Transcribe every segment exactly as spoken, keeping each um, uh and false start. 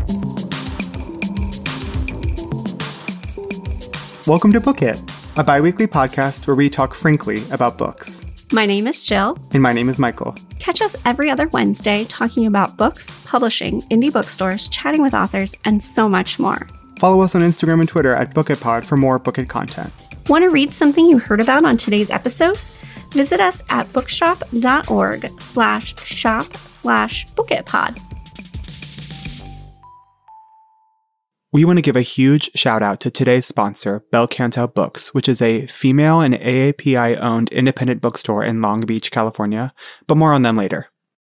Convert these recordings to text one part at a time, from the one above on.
Welcome to Book It, a bi-weekly podcast where we talk frankly about books. My name is Jill. And my name is Michael. Catch us every other Wednesday talking about books, publishing, indie bookstores, chatting with authors, and so much more. Follow us on Instagram and Twitter at BookItPod for more Book It content. Want to read something you heard about on today's episode? Visit us at bookshop.org slash shop slash bookitpod. We want to give a huge shout out to today's sponsor, Bel Canto Books, which is a female and A A P I-owned independent bookstore in Long Beach, California. But more on them later.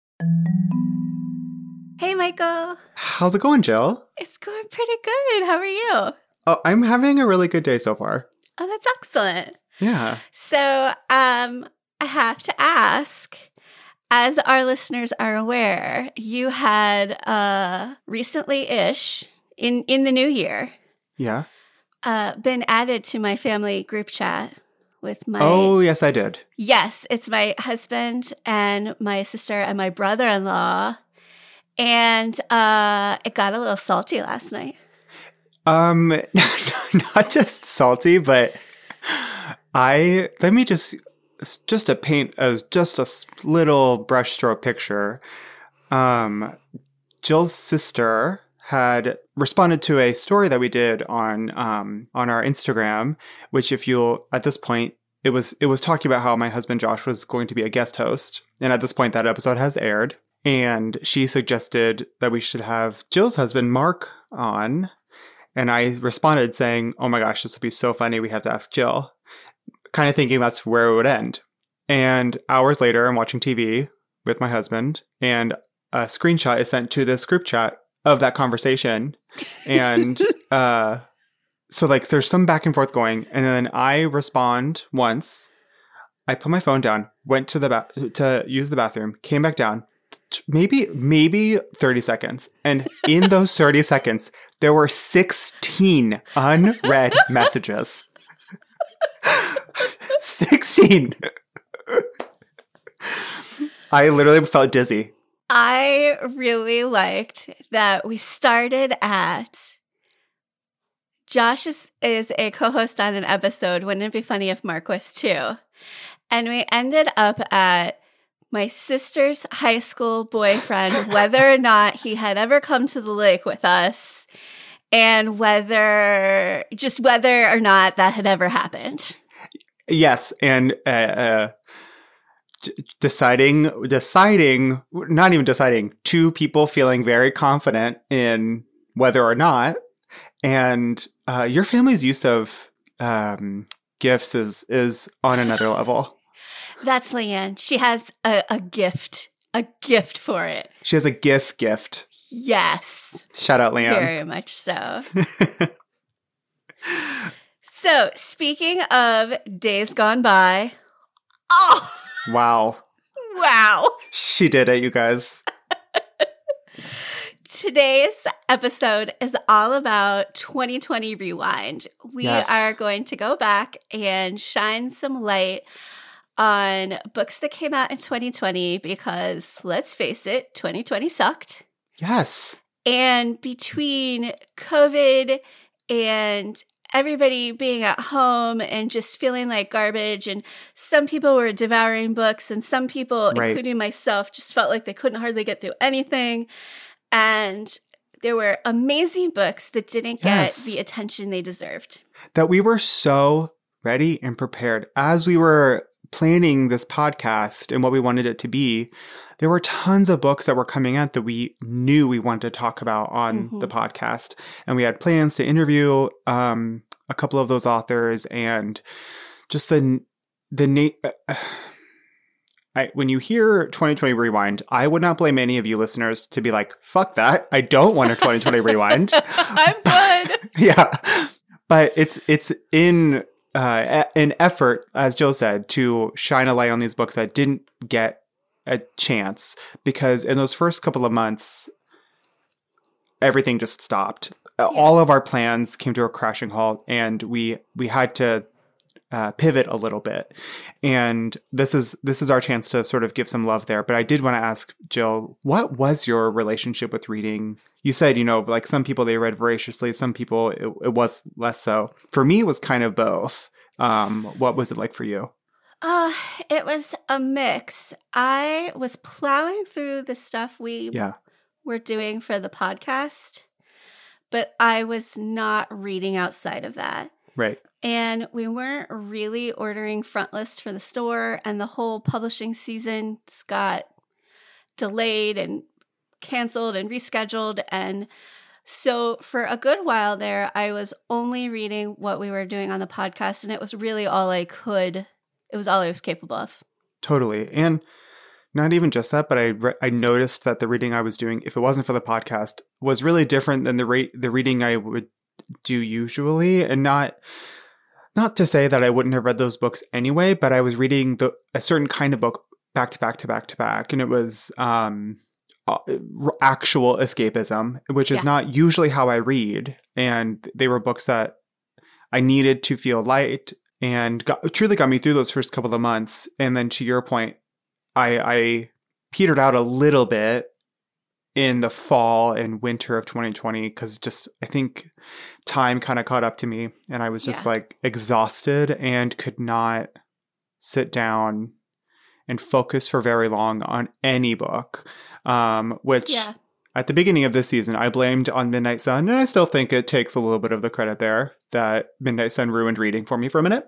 Hey, Michael. How's it going, Jill? It's going pretty good. How are you? Oh, I'm having a really good day so far. Oh, that's excellent. Yeah. So, um, I have to ask, as our listeners are aware, you had uh, recently-ish, in, in the new year, yeah, uh, been added to my family group chat with my... Oh, yes, I did. Yes, it's my husband and my sister and my brother-in-law. And uh, it got a little salty last night. Um, not just salty, but I, let me just, just to paint as just a little brushstroke picture. Um, Jill's sister had responded to a story that we did on, um, on our Instagram, which if you'll, at this point, it was, it was talking about how my husband Josh was going to be a guest host. And at this point, that episode has aired. And she suggested that we should have Jill's husband, Mark, on. And I responded saying, oh my gosh, this would be so funny. We have to ask Jill. Kind of thinking that's where it would end. And hours later, I'm watching T V with my husband. And a screenshot is sent to this group chat of that conversation. And uh, so like there's some back and forth going. And then I respond once. I put my phone down, went to the ba- to use the bathroom, came back down. Maybe, maybe thirty seconds. And in those thirty seconds, there were sixteen unread messages. sixteen. I literally felt dizzy. I really liked that we started at Josh is, is a co-host on an episode. Wouldn't it be funny if Mark was too? And we ended up at my sister's high school boyfriend, whether or not he had ever come to the lake with us, and whether, just whether or not that had ever happened. Yes, and uh, uh, d- deciding, deciding, not even deciding, two people feeling very confident in whether or not, and uh, your family's use of um, gifts is is on another level. That's Leanne. She has a, a gift, a gift for it. She has a gift gift. Yes. Shout out, Leanne. Very much so. So, speaking of days gone by. Oh! Wow. Wow. She did it, you guys. Today's episode is all about twenty twenty Rewind. We Yes. are going to go back and shine some light on books that came out in twenty twenty because, let's face it, twenty twenty sucked. Yes. And between COVID and everybody being at home and just feeling like garbage, and some people were devouring books, and some people, Right. including myself, just felt like they couldn't hardly get through anything. And there were amazing books that didn't Yes. get the attention they deserved. That we were so ready and prepared as we were planning this podcast and what we wanted it to be. There were tons of books that were coming out that we knew we wanted to talk about on Mhm. the podcast. And we had plans to interview um, a couple of those authors, and just the, the na- uh, I, when you hear twenty twenty Rewind, I would not blame any of you listeners to be like, fuck that. I don't want a twenty twenty Rewind. I'm good. Yeah. But it's it's in uh, an effort, as Jill said, to shine a light on these books that didn't get a chance, because in those first couple of months, everything just stopped. Yeah. All of our plans came to a crashing halt, and we we had to uh, pivot a little bit. And this is this is our chance to sort of give some love there. But I did want to ask Jill, what was your relationship with reading? You said, you know, like some people, they read voraciously. Some people, it, it was less so. For me, it was kind of both. Um, what was it like for you? Uh, it was a mix. I was plowing through the stuff we Yeah. were doing for the podcast, but I was not reading outside of that. Right. And we weren't really ordering front list for the store, and the whole publishing season got delayed and canceled and rescheduled. And so for a good while there, I was only reading what we were doing on the podcast, and it was really all I could, it was all I was capable of. Totally. And not even just that, but I re- I noticed that the reading I was doing, if it wasn't for the podcast, was really different than the rate the reading I would do usually. And not not to say that I wouldn't have read those books anyway, but I was reading the a certain kind of book back to back to back to back, and it was um, uh, actual escapism, which is yeah. not usually how I read. And they were books that I needed to feel light and got, truly got me through those first couple of months. And then to your point, I, I petered out a little bit in the fall and winter of twenty twenty because just I think time kind of caught up to me, and I was just yeah. like exhausted and could not sit down and focus for very long on any book, um, which yeah. at the beginning of this season I blamed on Midnight Sun, and I still think it takes a little bit of the credit there that Midnight Sun ruined reading for me for a minute.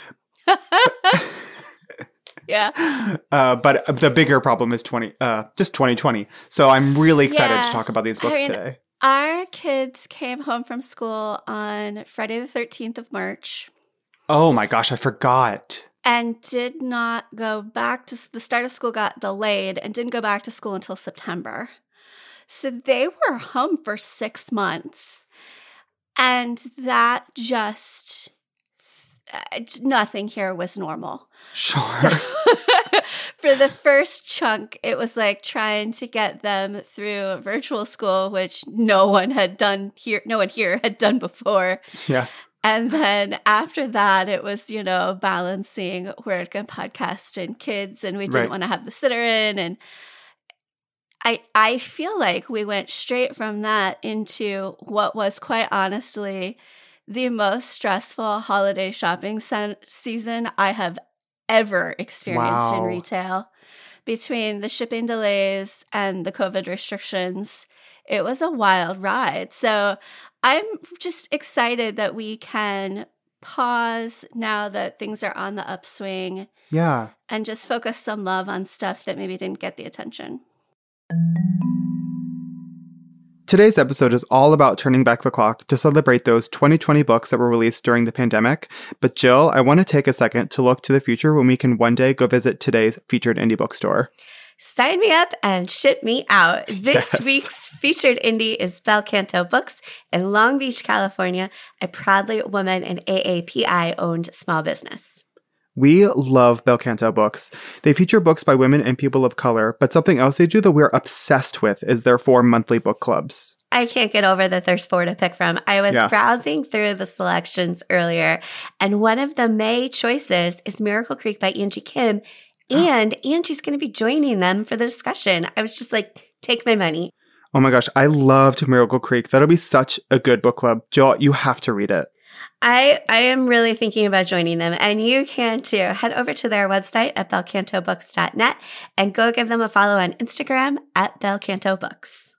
Yeah. Uh, but the bigger problem is twenty, uh, just twenty twenty. So I'm really excited yeah. to talk about these books I mean, today. Our kids came home from school on Friday the thirteenth of March. Oh my gosh, I forgot. And did not go back to, the start of school got delayed and didn't go back to school until September. So they were home for six months. And that just... nothing here was normal. Sure. So, for the first chunk, it was like trying to get them through virtual school, which no one had done here. No one here had done before. Yeah. And then after that, it was, you know, balancing work and podcast and kids, and we didn't right. want to have the sitter in. And I, I feel like we went straight from that into what was quite honestly the most stressful holiday shopping se- season I have ever experienced wow. in retail. Between the shipping delays and the COVID restrictions, it was a wild ride. So I'm just excited that we can pause now that things are on the upswing. Yeah. And just focus some love on stuff that maybe didn't get the attention. Today's episode is all about turning back the clock to celebrate those twenty twenty books that were released during the pandemic. But Jill, I want to take a second to look to the future when we can one day go visit today's featured indie bookstore. Sign me up and ship me out. This Yes. week's featured indie is Bel Canto Books in Long Beach, California, a proudly woman and A A P I-owned small business. We love Bel Canto Books. They feature books by women and people of color, but something else they do that we're obsessed with is their four monthly book clubs. I can't get over that there's four to pick from. I was Yeah. browsing through the selections earlier, and one of the May choices is Miracle Creek by Angie Kim, and Angie's going to be joining them for the discussion. I was just like, take my money. Oh my gosh, I loved Miracle Creek. That'll be such a good book club. Jill, you have to read it. I, I am really thinking about joining them, and you can too. Head over to their website at bel canto books dot net and go give them a follow on Instagram at Bel Canto Books.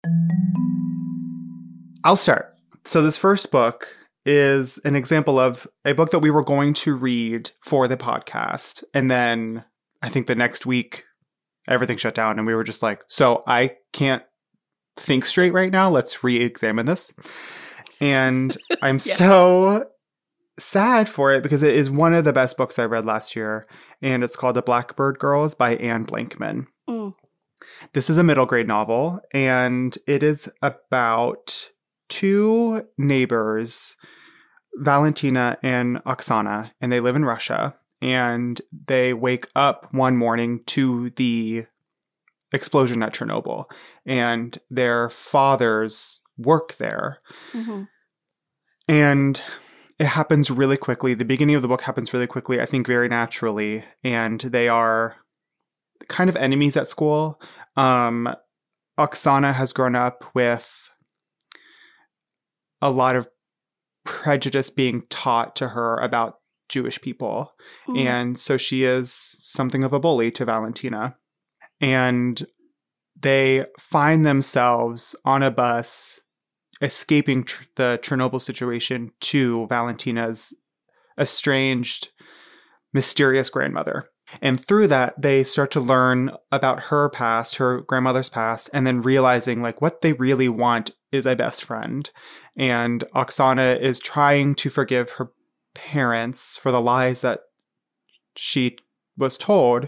I'll start. So this first book is an example of a book that we were going to read for the podcast. And then I think the next week, everything shut down and we were just like, so I can't think straight right now. Let's re-examine this. And I'm yeah. so sad for it because it is one of the best books I read last year. And it's called The Blackbird Girls by Anne Blankman. Mm. This is a middle grade novel, and it is about two neighbors, Valentina and Oksana, and they live in Russia. And they wake up one morning to the explosion at Chernobyl, and their fathers work there. Mm-hmm. And it happens really quickly. The beginning of the book happens really quickly, I think very naturally. And they are kind of enemies at school. Um, Oksana has grown up with a lot of prejudice being taught to her about Jewish people. Mm. And so she is something of a bully to Valentina. And they find themselves on a bus escaping tr- the Chernobyl situation to Valentina's estranged, mysterious grandmother. And through that, they start to learn about her past, her grandmother's past, and then realizing like what they really want is a best friend. And Oksana is trying to forgive her parents for the lies that she was told.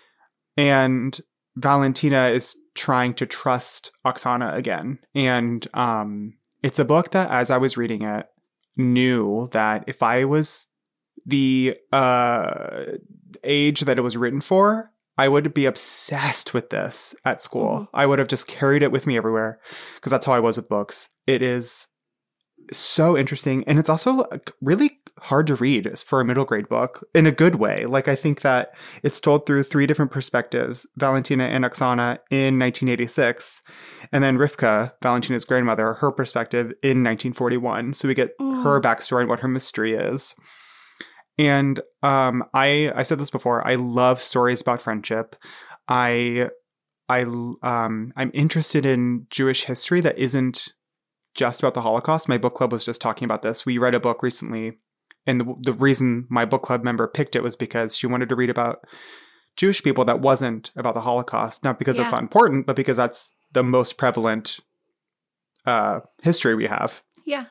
And Valentina is trying to trust Oksana again. And um, it's a book that, as I was reading it, knew that if I was the uh, age that it was written for, I would be obsessed with this at school. Mm-hmm. I would have just carried it with me everywhere because that's how I was with books. It is so interesting. And it's also really hard to read for a middle grade book in a good way. Like, I think that it's told through three different perspectives, Valentina and Oksana in nineteen eighty-six, and then Rivka, Valentina's grandmother, her perspective in nineteen forty-one. So we get mm. her backstory and what her mystery is. And um, I, I said this before, I love stories about friendship. I, I, um, I'm interested in Jewish history that isn't just about the Holocaust. My book club was just talking about this. We read a book recently, and the, the reason my book club member picked it was because she wanted to read about Jewish people that wasn't about the Holocaust. Not because yeah. that's not important, but because that's the most prevalent uh, history we have. Yeah.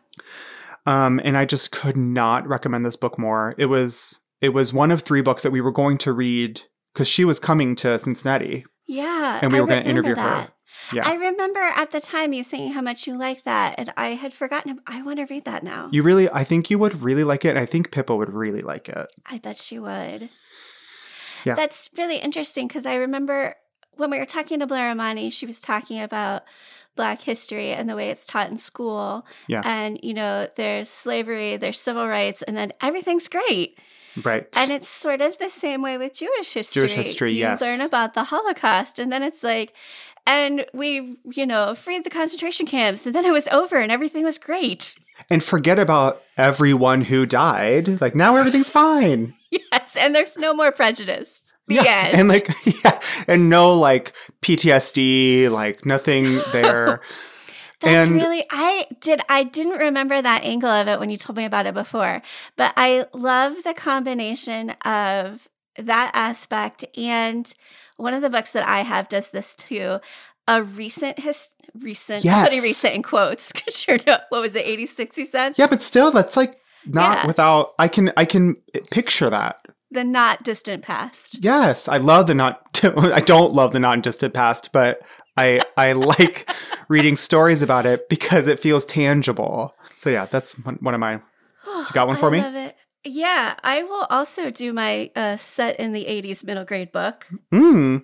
Um, and I just could not recommend this book more. It was it was one of three books that we were going to read because she was coming to Cincinnati. Yeah, and we I were going to interview that. her. Yeah. I remember at the time you saying how much you like that, and I had forgotten. I want to read that now. You really, I think you would really like it, and I think Pippa would really like it. I bet she would. Yeah. That's really interesting because I remember when we were talking to Blair Amani, she was talking about Black history and the way it's taught in school. Yeah. And, you know, there's slavery, there's civil rights, and then everything's great. Right. And it's sort of the same way with Jewish history. Jewish history, you yes. You learn about the Holocaust, and then it's like, and we, you know, freed the concentration camps, and then it was over, and everything was great. And forget about everyone who died. Like, now everything's fine. Yes, and there's no more prejudice. The yeah, end. And like, yeah, and no like P T S D, like nothing there. That's and, really, I did, I didn't remember that angle of it when you told me about it before, but I love the combination of that aspect. And one of the books that I have does this too, a recent, his, recent, yes. I'm putting recent in quotes because you're not, what was it, eighty-six you said? Yeah, but still, that's like not yeah. without, I can, I can picture that. The not distant past. Yes, I love the not, I don't love the not distant past, but I I like reading stories about it because it feels tangible. So yeah, that's one, one of my, you got one for I me? I love it. Yeah, I will also do my uh, set in the eighties middle grade book. Mm.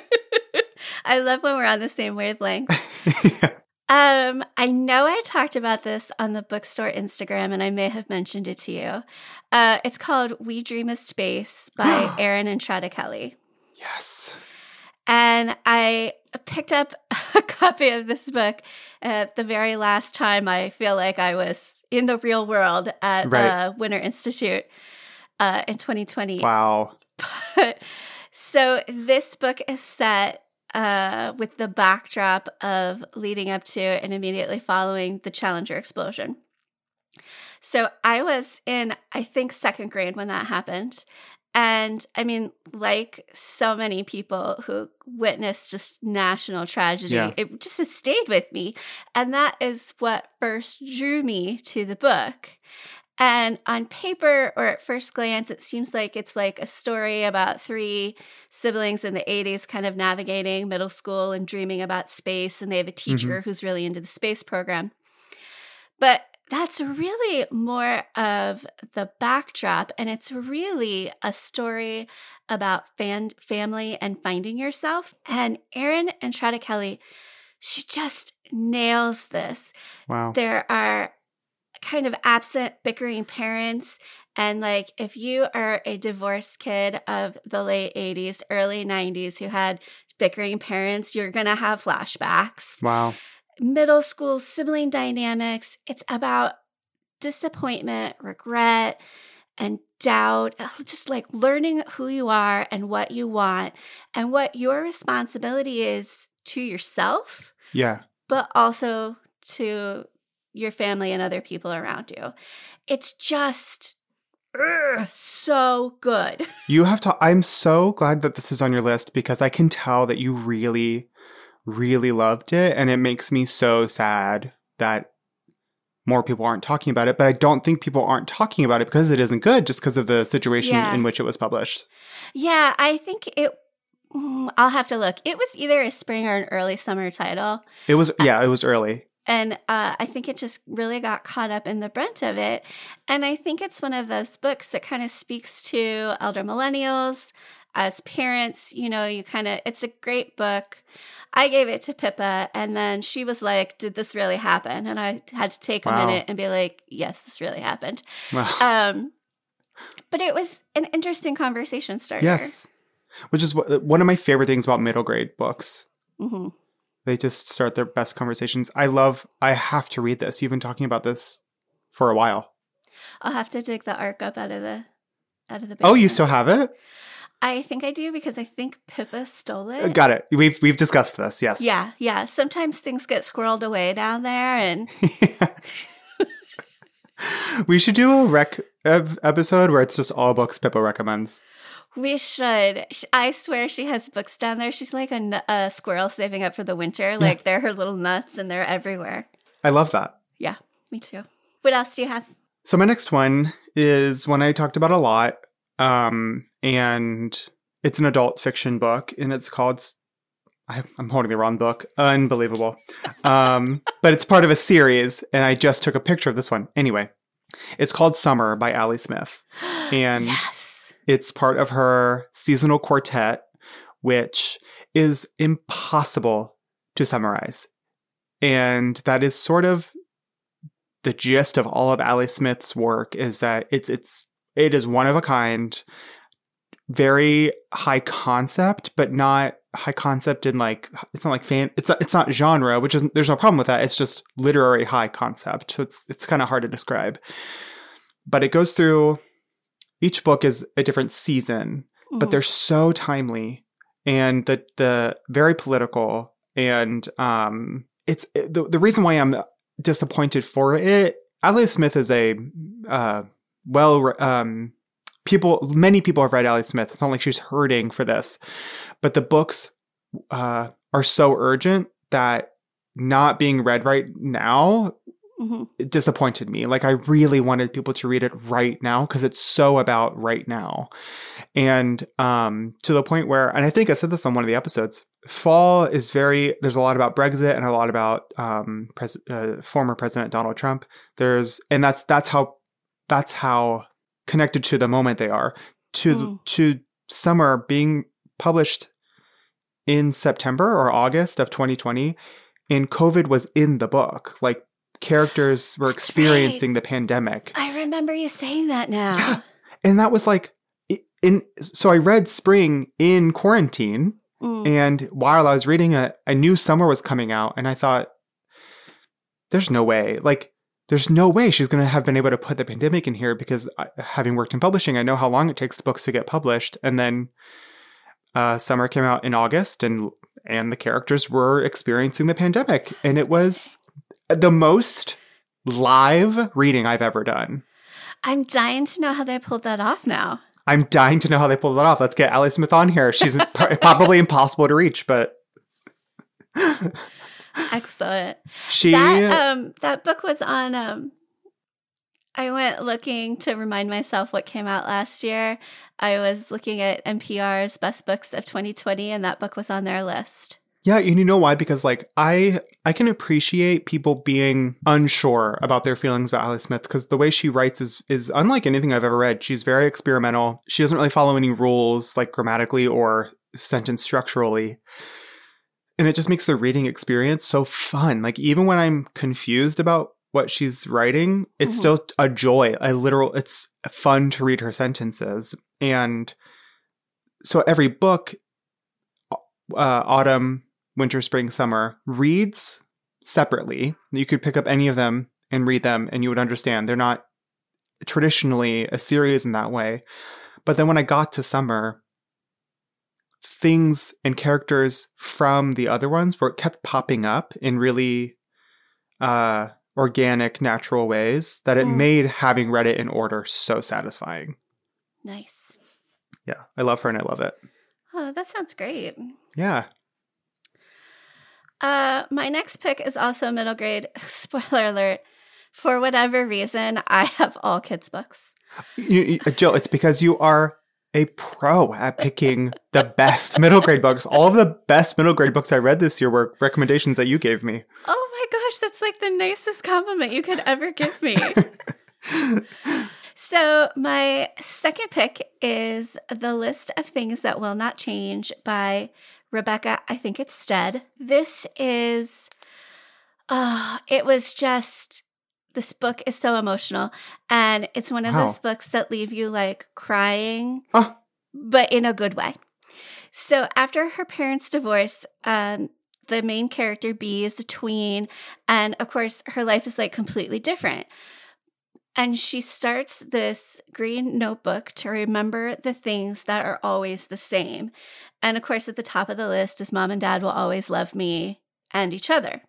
I love when we're on the same wavelength. yeah. Um, I know I talked about this on the bookstore Instagram, and I may have mentioned it to you. Uh, it's called We Dream of Space by Erin and Shada Kelly. Yes. And I picked up a copy of this book at the very last time I feel like I was in the real world at right. uh, Winter Institute uh, in twenty twenty. Wow. But, so this book is set Uh, with the backdrop of leading up to and immediately following the Challenger explosion. So I was in, I think, second grade when that happened. And I mean, like so many people who witnessed just national tragedy, yeah. it just has stayed with me. And that is what first drew me to the book. And on paper, or at first glance, it seems like it's like a story about three siblings in the eighties kind of navigating middle school and dreaming about space. And they have a teacher mm-hmm. who's really into the space program. But that's really more of the backdrop. And it's really a story about fan- family and finding yourself. And Erin and Shada Kelly, she just nails this. Wow. There are kind of absent, bickering parents. And like, if you are a divorced kid of the late eighties, early nineties who had bickering parents, you're going to have flashbacks. Wow. Middle school sibling dynamics. It's about disappointment, regret, and doubt, just like learning who you are and what you want and what your responsibility is to yourself, Yeah. but also to your family and other people around you. It's just ugh, so good. You have to, I'm so glad that this is on your list because I can tell that you really, really loved it. And it makes me so sad that more people aren't talking about it. But I don't think people aren't talking about it because it isn't good, just because of the situation Yeah. in which it was published. Yeah, I think it, mm, I'll have to look. It was either a spring or an early summer title. It was, yeah, it was early. And uh, I think it just really got caught up in the brunt of it. And I think it's one of those books that kind of speaks to elder millennials. As parents, you know, you kind of, it's a great book. I gave it to Pippa, and then she was like, did this really happen? And I had to take a Wow. minute and be like, yes, this really happened. Wow. Um, but it was an interesting conversation starter. Yes. Which is wh- one of my favorite things about middle grade books. Mm-hmm. They just start their best conversations. I love, I have to read this. You've been talking about this for a while. I'll have to dig the arc up out of the out of the Oh, you basement. still have it? I think I do because I think Pippa stole it. Got it. We've we've discussed this. Yes. Yeah, yeah. Sometimes things get squirreled away down there, and We should do a rec ep- episode where it's just all books Pippa recommends. we should. Sh- I swear she has books down there. She's like a, nu- a squirrel saving up for the winter. Like they're her little nuts, and they're everywhere. I love that. Yeah, me too. What else do you have? So my next one is one I talked about a lot, um, and it's an adult fiction book, and it's called. I, I'm holding the wrong book. Unbelievable. Um, but it's part of a series, and I just took a picture of this one. Anyway, it's called Summer by Allie Smith, and Yes. it's part of her seasonal quartet, which is impossible to summarize. And that is sort of the gist of all of Allie Smith's work, is that it's it's it is one of a kind, very high concept, but not high concept in like, it's not like fan, it's not, it's not genre, which is, there's no problem with that. It's just literary high concept. So it's it's kind of hard to describe. But it goes through, each book is a different season, but Mhm. they're so timely and the the very political, and um it's the the reason why I'm disappointed for it. Allie Smith is a uh well um people many people have read Allie Smith. It's not like she's hurting for this, but the books uh are so urgent that not being read right now, Mhm. it disappointed me. Like I really wanted people to read it right now because it's so about right now. And um, to the point where, and I think I said this on one of the episodes, fall is very, there's a lot about Brexit and a lot about um, pres- uh, former President Donald Trump. There's, and that's, that's how, that's how connected to the moment they are. To, Mm. to Summer being published in September or August of twenty twenty, and COVID was in the book. Like, characters were That's experiencing the pandemic. I remember you saying that now. Yeah. And that was like, i- in, so I read Spring in quarantine, Mm. and while I was reading it, I knew summer was coming out, and I thought, there's no way, like, there's no way she's going to have been able to put the pandemic in here, because I, having worked in publishing, I know how long it takes books to get published. And then uh, Summer came out in August, and and the characters were experiencing the pandemic, and it was the most live reading I've ever done. I'm dying to know how they pulled that off now. I'm dying to know how they pulled it off. Let's get Allie Smith on here. She's probably impossible to reach, but Excellent. she. That um that book was on um I went looking to remind myself what came out last year. I was looking at N P R's best books of twenty twenty, and that book was on their list. Yeah, and you know why? Because like I I can appreciate people being unsure about their feelings about Allie Smith, because the way she writes is is unlike anything I've ever read. She's very experimental. She doesn't really follow any rules, like grammatically or sentence structurally. And it just makes the reading experience so fun. Like even when I'm confused about what she's writing, it's Mhm. still a joy, a literal, it's fun to read her sentences. And so every book, uh, autumn, winter, spring, summer, reads separately. You could pick up any of them and read them and you would understand. They're not traditionally a series in that way. But then when I got to summer, things and characters from the other ones were kept popping up in really uh, organic, natural ways that it Mm. made having read it in order so satisfying. Nice. Yeah, I love her and I love it. Oh, that sounds great. Yeah. Uh, my next pick is also middle grade. Spoiler alert. For whatever reason, I have all kids' books. You, you, Jill, it's because you are a pro at picking the best middle grade books. All of the best middle grade books I read this year were recommendations that you gave me. Oh my gosh, that's like the nicest compliment you could ever give me. So my second pick is The List of Things That Will Not Change by Rebecca, I think it's Stead. This is, uh, it was just, this book is so emotional. And it's one of Wow. those books that leave you like crying, Oh. but in a good way. So after her parents' divorce, um, the main character, B, is a tween. And of course, her life is like completely different. And she starts this green notebook to remember the things that are always the same. And of course, at the top of the list is mom and dad will always love me and each other.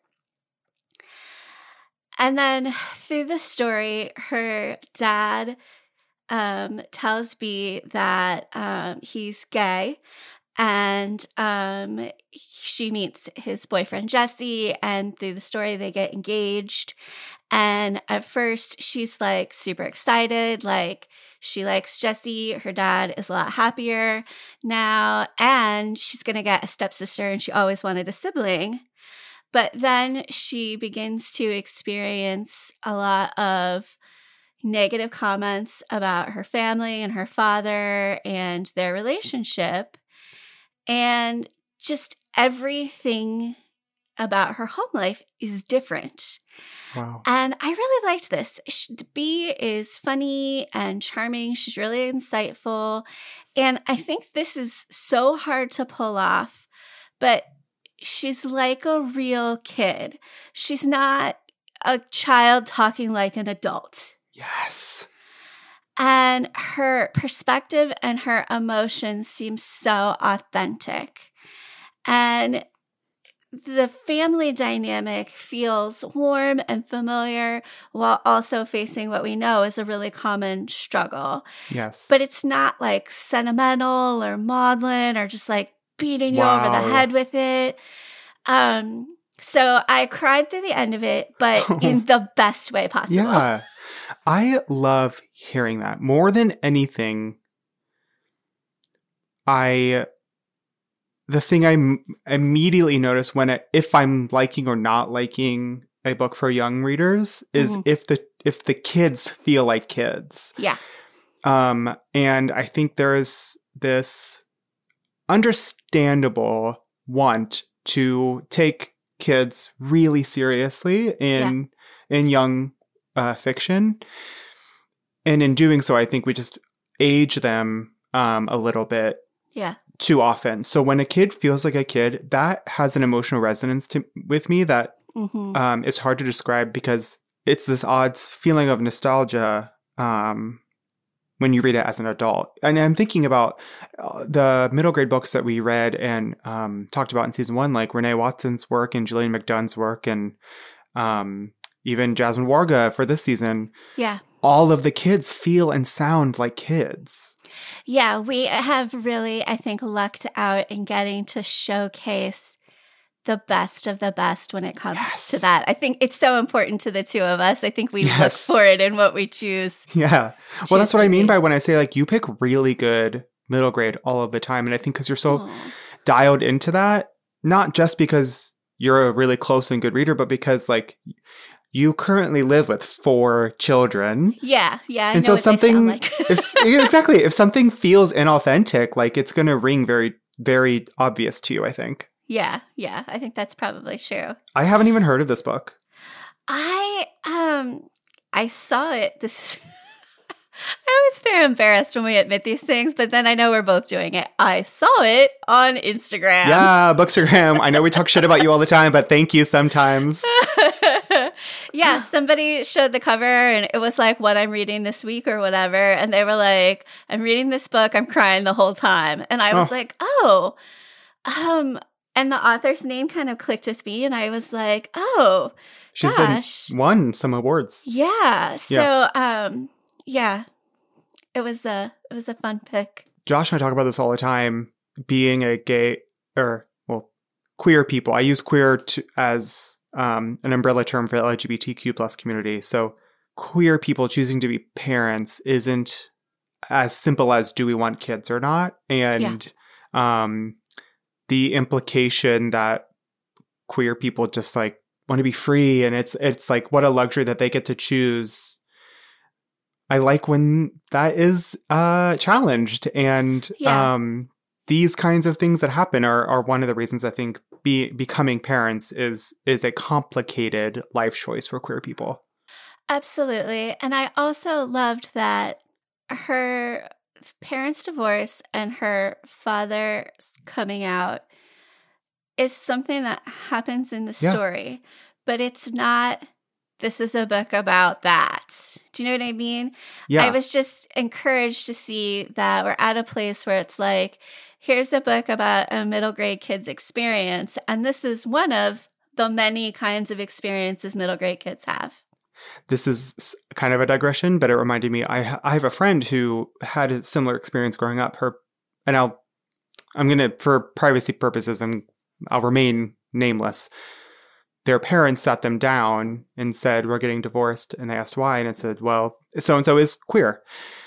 And then through the story, her dad um, tells B that um, he's gay. And um, she meets his boyfriend, Jesse, and through the story, they get engaged. And at first, she's like super excited. Like, she likes Jesse. Her dad is a lot happier now. And she's going to get a stepsister, and she always wanted a sibling. But then she begins to experience a lot of negative comments about her family and her father and their relationship. And just everything about her home life is different. Wow. And I really liked this. She, B is funny and charming. She's really insightful. And I think this is so hard to pull off, but she's like a real kid. She's not a child talking like an adult. Yes. And her perspective and her emotions seem so authentic. And the family dynamic feels warm and familiar while also facing what we know is a really common struggle. Yes. But it's not like sentimental or maudlin or just like beating you Wow. over the head with it. Um, so I cried through the end of it, but in the best way possible. Yeah. I love hearing that. More than anything, I the thing I m- immediately notice when I, if I'm liking or not liking a book for young readers is Mhm. if the if the kids feel like kids. Yeah. Um, and I think there is this understandable want to take kids really seriously in in young uh, fiction, and in doing so, I think we just age them um, a little bit Yeah. too often. So when a kid feels like a kid, that has an emotional resonance to with me that Mm-hmm. um, is hard to describe because it's this odd feeling of nostalgia um, when you read it as an adult. And I'm thinking about uh, the middle grade books that we read and um, talked about in season one, like Renee Watson's work and Gillian McDone's work and um, even Jasmine Warga for this season. Yeah. All of the kids feel and sound like kids. Yeah, we have really, I think, lucked out in getting to showcase the best of the best when it comes Yes. to that. I think it's so important to the two of us. I think we look Yes. for it in what we choose. Yeah. choose Well, that's what to I mean be. by when I say like you pick really good middle grade all of the time. And I think because you're so Aw. dialed into that, not just because you're a really close and good reader, but because like you currently live with four children. Yeah, yeah. I And know so what they something, sound like. if, yeah, exactly, if something feels inauthentic, like it's going to ring very, very obvious to you, I think. Yeah, yeah. I think that's probably true. I haven't even heard of this book. I um I saw it. This I was very embarrassed when we admit these things, but then I know we're both doing it. I saw it on Instagram. Yeah, Bookstagram. I know we talk shit about you all the time, but thank you sometimes. Yeah, somebody showed the cover and it was like what I'm reading this week or whatever. And they were like, I'm reading this book. I'm crying the whole time. And I was Oh. like, oh, um, and the author's name kind of clicked with me. And I was like, oh, She's gosh. been, won some awards. Yeah. So, um, yeah, it was a, it was a fun pick. Josh and I talk about this all the time, being a gay or, well, queer people. I use queer to, as um, an umbrella term for the L G B T Q plus community. So queer people choosing to be parents isn't as simple as do we want kids or not? And um, the implication that queer people just like want to be free and it's it's like what a luxury that they get to choose. I like when that is uh, challenged, and Yeah. um, these kinds of things that happen are are one of the reasons I think be, becoming parents is is a complicated life choice for queer people. Absolutely. And I also loved that her parents' divorce and her father's coming out is something that happens in the Yeah. story, but it's not, this is a book about that. Do you know what I mean? Yeah, I was just encouraged to see that we're at a place where it's like, here's a book about a middle grade kid's experience, and this is one of the many kinds of experiences middle grade kids have. this is s- kind of a digression, but it reminded me. I ha- I have a friend who had a similar experience growing up. Her and I'll I'm gonna for privacy purposes I'm I'll remain nameless. Their parents sat them down and said, we're getting divorced. And they asked why. And it said, well, so-and-so is queer.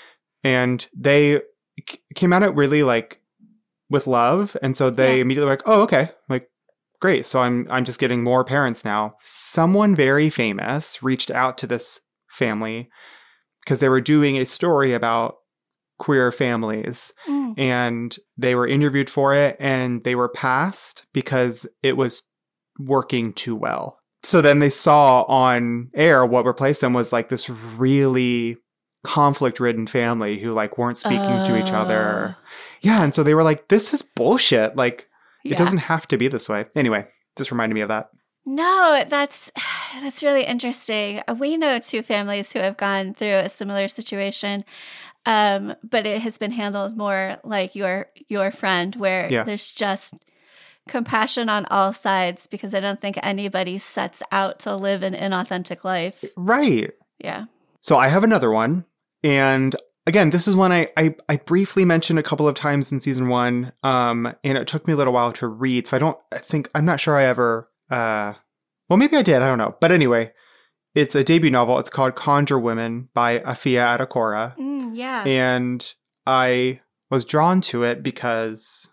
And they c- came at it really like with love. And so they Yeah. immediately were like, oh, okay. Like, great. So I'm, I'm just getting more parents now. Someone very famous reached out to this family because they were doing a story about queer families. Mm. And they were interviewed for it and they were passed because it was working too well. So then they saw on air what replaced them was like this really conflict ridden family who like weren't speaking to each other. Yeah. And so they were like, this is bullshit. Like Yeah. it doesn't have to be this way. Anyway, just reminded me of that. No, that's that's really interesting. We know two families who have gone through a similar situation, um, but it has been handled more like your your friend, where Yeah. there's just compassion on all sides because I don't think anybody sets out to live an inauthentic life. Right. Yeah. So I have another one. And again, this is one I, I, I briefly mentioned a couple of times in season one. Um, and it took me a little while to read. So I don't I think, I'm not sure I ever, uh, well, maybe I did. I don't know. But anyway, it's a debut novel. It's called Conjure Women by Afia Adekora. Mm, yeah. And I was drawn to it because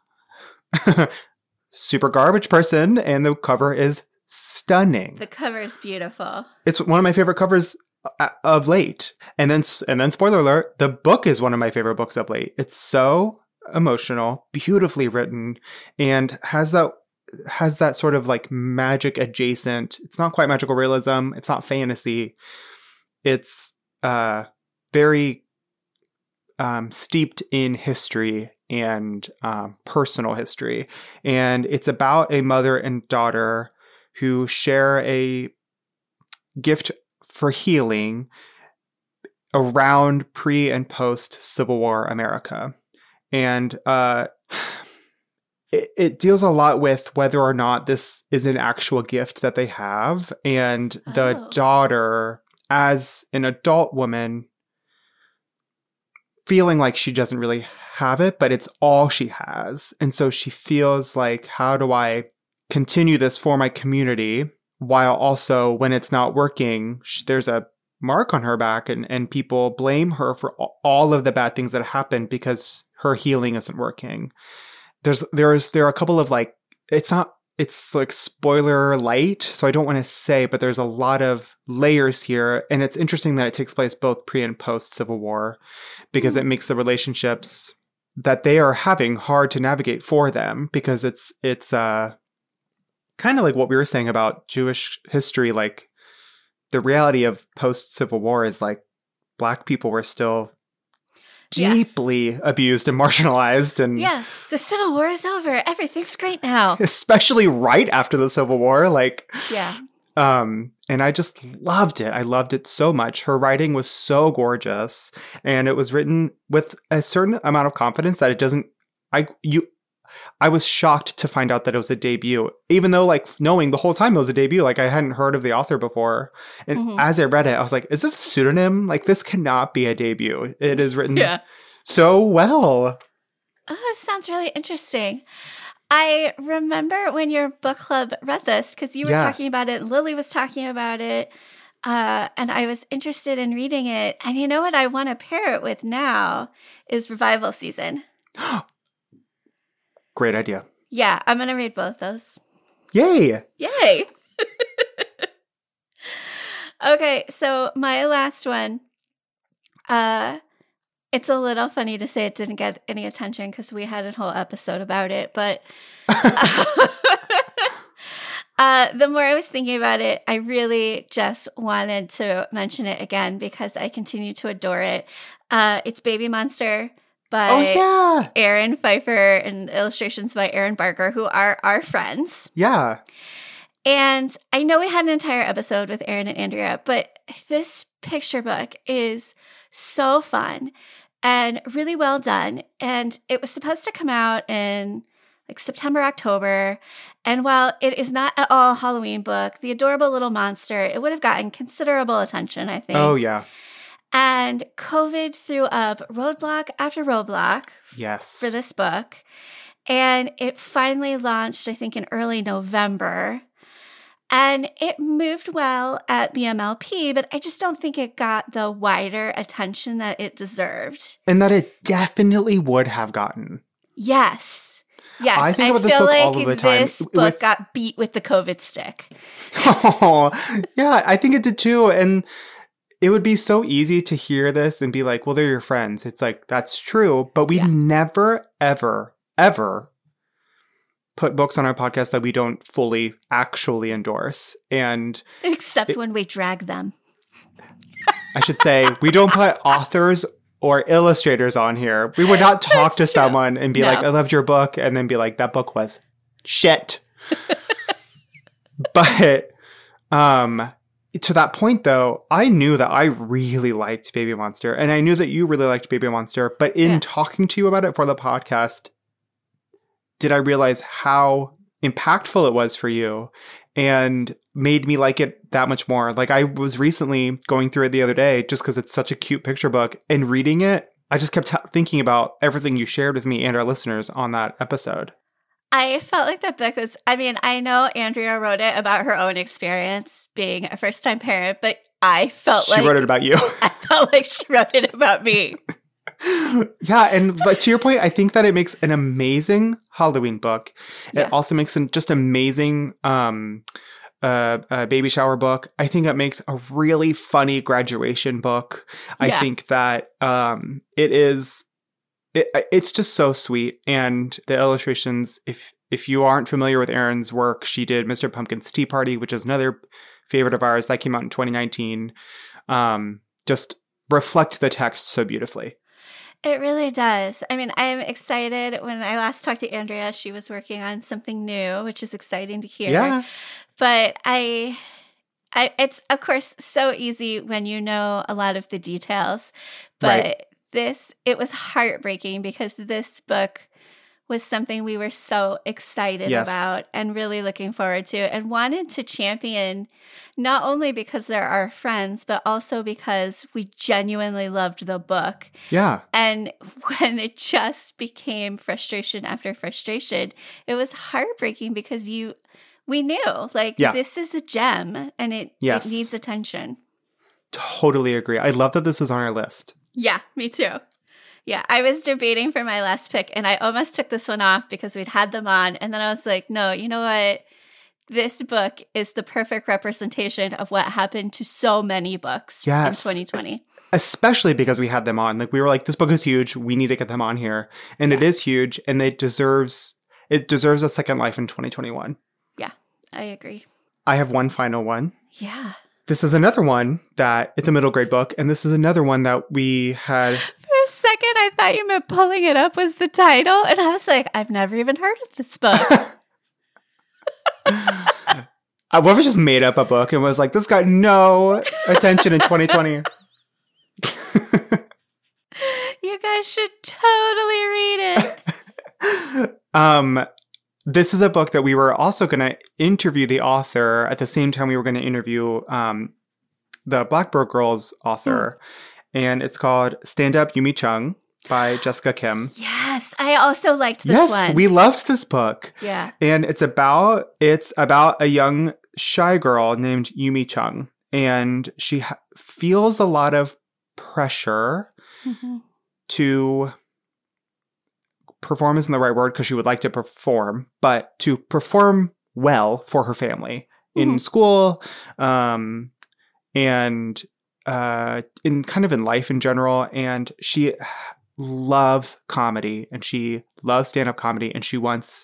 super garbage person. And the cover is stunning. The cover is beautiful. It's one of my favorite covers uh, of late. And then, and then, spoiler alert, the book is one of my favorite books of late. It's so emotional, beautifully written, and has that has that sort of like magic adjacent. It's not quite magical realism. It's not fantasy. It's uh, very um, steeped in history and um, personal history, and it's about a mother and daughter who share a gift for healing around pre and post Civil War America. And uh, it, it deals a lot with whether or not this is an actual gift that they have. And the Oh. daughter, as an adult woman, feeling like she doesn't really have it, but it's all she has. And so she feels like, how do I continue this for my community? While also, when it's not working, sh- there's a mark on her back, and, and people blame her for a- all of the bad things that happened because her healing isn't working. There's there's there are a couple of like it's not it's like spoiler light, so I don't want to say, but there's a lot of layers here, and it's interesting that it takes place both pre and post Civil War because Mm. it makes the relationships that they are having hard to navigate for them because it's it's uh. kind of like what we were saying about Jewish history, like the reality of post-Civil War is like Black people were still deeply yeah. abused and marginalized. And yeah, the Civil War is over. Everything's great now. Especially right after the Civil War. Like, yeah. Um, and I just loved it. I loved it so much. Her writing was so gorgeous, and it was written with a certain amount of confidence that it doesn't, I, you, I was shocked to find out that it was a debut, even though like knowing the whole time it was a debut, like I hadn't heard of the author before. And mm-hmm. as I read it, I was like, is this a pseudonym? Like this cannot be a debut. It is written yeah. so well. Oh, it sounds really interesting. I remember when your book club read this because you were yeah. talking about it. Lily was talking about it. Uh, and I was interested in reading it. And you know what I want to pair it with now is Revival Season. Great idea. Yeah, I'm going to read both those. Yay. Yay. Okay, so my last one. Uh, it's a little funny to say it didn't get any attention because we had a whole episode about it. But uh, the more I was thinking about it, I really just wanted to mention it again because I continue to adore it. Uh, it's Baby Monster by oh, yeah. Aaron Pfeiffer and illustrations by Aaron Barker, who are our friends. Yeah. And I know we had an entire episode with Aaron and Andrea, but this picture book is so fun and really well done. And it was supposed to come out in like September, October. And while it is not at all a Halloween book, the adorable little monster, it would have gotten considerable attention, I think. Oh, yeah. And COVID threw up roadblock after roadblock yes. for this book. And it finally launched, I think, in early November. And it moved well at B M L P, but I just don't think it got the wider attention that it deserved. And that it definitely would have gotten. Yes. Yes. I, think I about this feel book like all of the time. this book with... got beat with the COVID stick. Oh, yeah, I think it did too. And it would be so easy to hear this and be like, well, they're your friends. It's like, that's true. But we yeah. never, ever, ever put books on our podcast that we don't fully actually endorse. And except it, when we drag them. I should say, we don't put authors or illustrators on here. We would not talk That's to true. someone and be no. like, I loved your book. And then be like, that book was shit. But um, to that point, though, I knew that I really liked Baby Monster. And I knew that you really liked Baby Monster. But in yeah. talking to you about it for the podcast, did I realize how impactful it was for you and made me like it that much more. Like I was recently going through it the other day just because it's such a cute picture book, and reading it, I just kept t- thinking about everything you shared with me and our listeners on that episode. I felt like that book was, I mean, I know Andrea wrote it about her own experience being a first-time parent, but I felt she like... She wrote it about you. I felt like she wrote it about me. Yeah, and but to your point, I think that it makes an amazing Halloween book. Yeah. It also makes an just amazing um, uh, uh, baby shower book. I think it makes a really funny graduation book. I yeah. think that um, it is, it, it's just so sweet. And the illustrations, if if you aren't familiar with Erin's work, she did Mister Pumpkin's Tea Party, which is another favorite of ours that came out in twenty nineteen. Um, just reflect the text so beautifully. It really does. I mean, I'm excited. When I last talked to Andrea, she was working on something new, which is exciting to hear. Yeah. But I, I, it's, of course, so easy when you know a lot of the details. But right. this, it was heartbreaking because this book was something we were so excited yes. about and really looking forward to and wanted to champion, not only because they're our friends, but also because we genuinely loved the book. Yeah. And when it just became frustration after frustration, it was heartbreaking because you, we knew, like, yeah. this is a gem and it, yes. it needs attention. Totally agree. I love that this is on our list. Yeah, me too. Yeah, I was debating for my last pick, and I almost took this one off because we'd had them on. And then I was like, no, you know what? This book is the perfect representation of what happened to so many books yes. in twenty twenty. Especially because we had them on. Like, we were like, this book is huge. We need to get them on here. And yeah. it is huge, and it deserves it deserves a second life in twenty twenty-one. Yeah, I agree. I have one final one. Yeah. this is another one that it's a middle grade book. And this is another one that we had. For a second, I thought you meant pulling it up was the title. And I was like, I've never even heard of this book. I Whoever just made up a book and was like, this got no attention in twenty twenty. You guys should totally read it. um, this is a book that we were also going to interview the author at the same time we were going to interview um, the Blackbird Girls author. Mm. And it's called Stand Up, Yumi Chung by Jessica Kim. Yes, I also liked this yes, one. Yes, we loved this book. Yeah. And it's about it's about a young shy girl named Yumi Chung. And she ha- feels a lot of pressure mm-hmm. to perform isn't the right word because she would like to perform, but to perform well for her family mm-hmm. in school um, and uh, in kind of in life in general. And she loves comedy and she loves stand-up comedy and she wants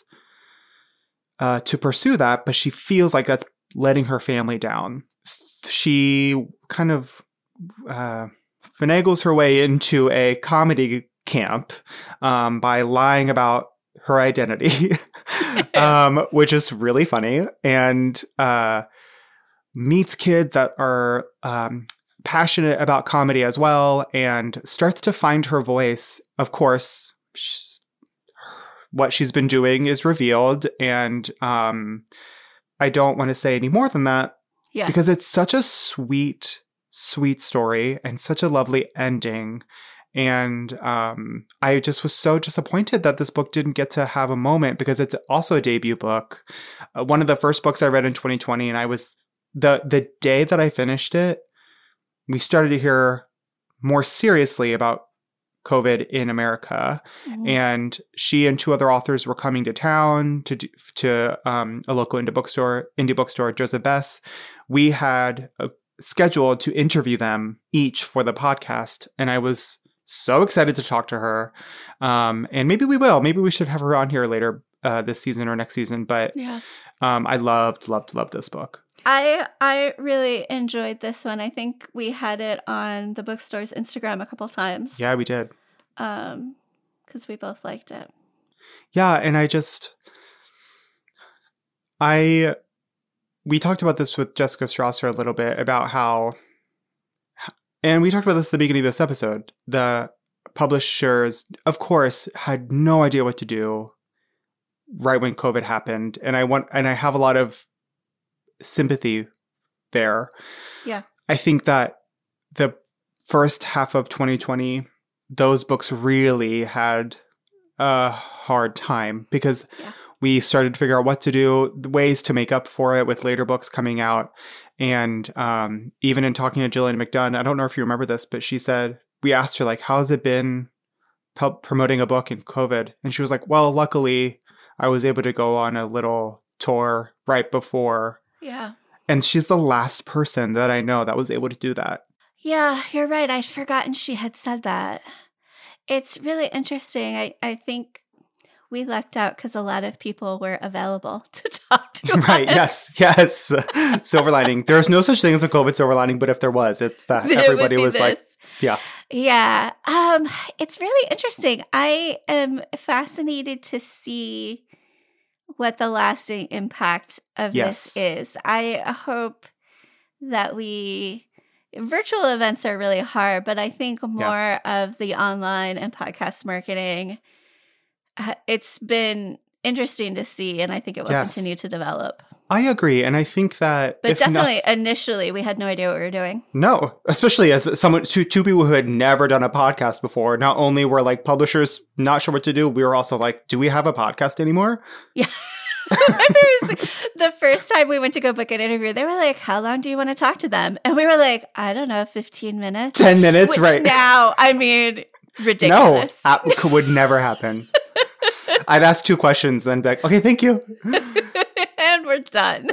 uh, to pursue that, but she feels like that's letting her family down. She kind of uh, finagles her way into a comedy camp um, by lying about her identity, um, which is really funny, and uh, meets kids that are um, passionate about comedy as well, and starts to find her voice. Of course, she's, what she's been doing is revealed, and um, I don't want to say any more than that yeah. because it's such a sweet, sweet story and such a lovely ending. And um, I just was so disappointed that this book didn't get to have a moment because it's also a debut book. Uh, one of the first books I read in twenty twenty, and I was the the day that I finished it, we started to hear more seriously about COVID in America. Mm-hmm. And she and two other authors were coming to town to do, to um, a local indie bookstore, indie bookstore, Joseph Beth. We had a, scheduled to interview them each for the podcast, and I was so excited to talk to her. Um, and maybe we will. Maybe we should have her on here later uh, this season or next season. But yeah. um, I loved, loved, loved this book. I I really enjoyed this one. I think we had it on the bookstore's Instagram a couple times. Yeah, we did. Um, because we both liked it. Yeah, and I just, I, we talked about this with Jessica Strasser a little bit about how, and we talked about this at the beginning of this episode. The publishers, of course, had no idea what to do right when COVID happened. And I want, and I have a lot of sympathy there. Yeah. I think that the first half of twenty twenty, those books really had a hard time because yeah. we started to figure out what to do, ways to make up for it with later books coming out. And um, even in talking to Jillian McDunn, I don't know if you remember this, but she said, we asked her, like, how's it been p- promoting a book in COVID? And she was like, well, luckily I was able to go on a little tour right before. Yeah. And she's the last person that I know that was able to do that. Yeah, you're right. I'd forgotten she had said that. It's really interesting. I, I think we lucked out because a lot of people were available to talk to Right, us. yes, yes. Silver lining. There's no such thing as a COVID silver lining, but if there was, it's that It everybody was this. like, yeah. Yeah. Um, it's really interesting. I am fascinated to see what the lasting impact of Yes. this is. I hope that we... Virtual events are really hard, but I think more yeah. of the online and podcast marketing, uh, it's been interesting to see, and I think it will yes. continue to develop. I agree, and I think that... But definitely, enough, initially, we had no idea what we were doing. No, especially as someone, two, two people who had never done a podcast before. Not only were like publishers not sure what to do, we were also like, do we have a podcast anymore? Yeah. I remember the first time we went to go book an interview, they were like, how long do you want to talk to them? And we were like, I don't know, fifteen minutes. ten minutes, Which right. now, I mean, ridiculous. No, that would never happen. I'd ask two questions, then be like, okay, thank you. And we're done.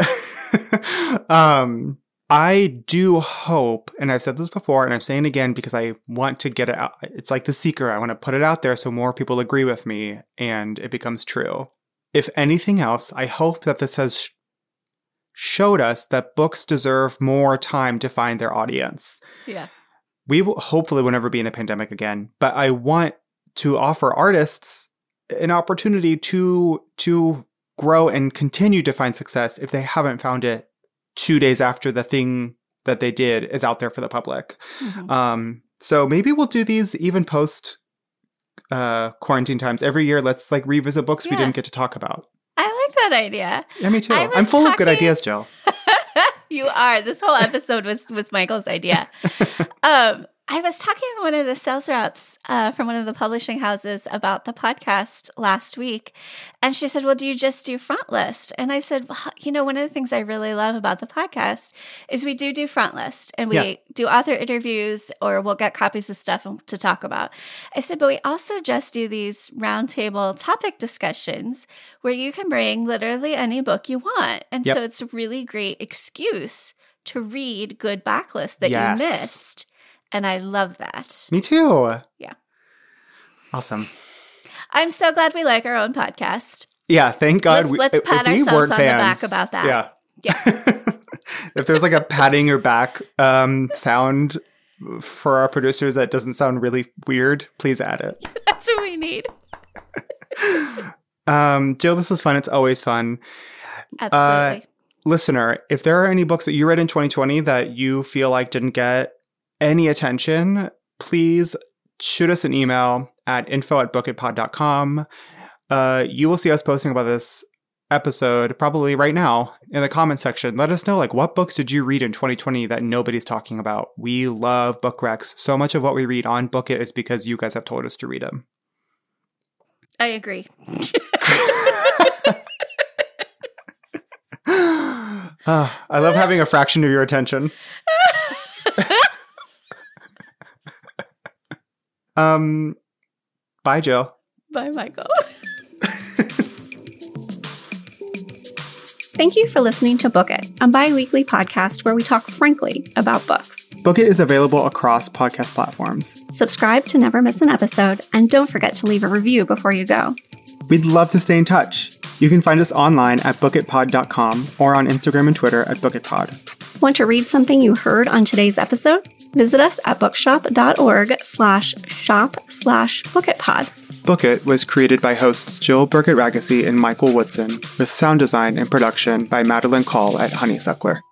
um, I do hope, and I've said this before, and I'm saying it again because I want to get it out. It's like the secret. I want to put it out there so more people agree with me and it becomes true. If anything else, I hope that this has showed us that books deserve more time to find their audience. Yeah. We will, hopefully will never be in a pandemic again, but I want to offer artists an opportunity to to grow and continue to find success if they haven't found it two days after the thing that they did is out there for the public. Mm-hmm. Um, so maybe we'll do these even post uh, quarantine times. Every year, let's like revisit books yeah. we didn't get to talk about. I like that idea. Yeah, me too. I'm full talking... of good ideas, Jill. You are. This whole episode was, was Michael's idea. um, I was talking to one of the sales reps uh, from one of the publishing houses about the podcast last week. And she said, well, do you just do front list? And I said, well, you know, one of the things I really love about the podcast is we do do front list. And we yeah. do author interviews or we'll get copies of stuff to talk about. I said, but we also just do these roundtable topic discussions where you can bring literally any book you want. And yep. so it's a really great excuse to read good backlist that yes. you missed. And I love that. Me too. Yeah. Awesome. I'm so glad we like our own podcast. Yeah, thank God. Let's, we, let's pat ourselves on fans, the back about that. Yeah. Yeah. If there's like a patting your back um, sound for our producers that doesn't sound really weird, please add it. That's what we need. um, Jill, this is fun. It's always fun. Absolutely. Uh, listener, if there are any books that you read in twenty twenty that you feel like didn't get any attention, please shoot us an email at info at bookitpod dot com. Uh, you will see us posting about this episode probably right now in the comment section. Let us know, like, what books did you read in twenty twenty that nobody's talking about? We love book recs. So much of what we read on Book It is because you guys have told us to read them. I agree. uh, I love having a fraction of your attention. Um, bye, Jill. Bye, Michael. Thank you for listening to Book It, a bi-weekly podcast where we talk frankly about books. Book It is available across podcast platforms. Subscribe to never miss an episode, and don't forget to leave a review before you go. We'd love to stay in touch. You can find us online at book it pod dot com or on Instagram and Twitter at bookitpod. Want to read something you heard on today's episode? Visit us at bookshop.org slash shop slash bookitpod. Book It was created by hosts Jill Burkett Ragacy and Michael Woodson, with sound design and production by Madeline Call at Honeysuckler.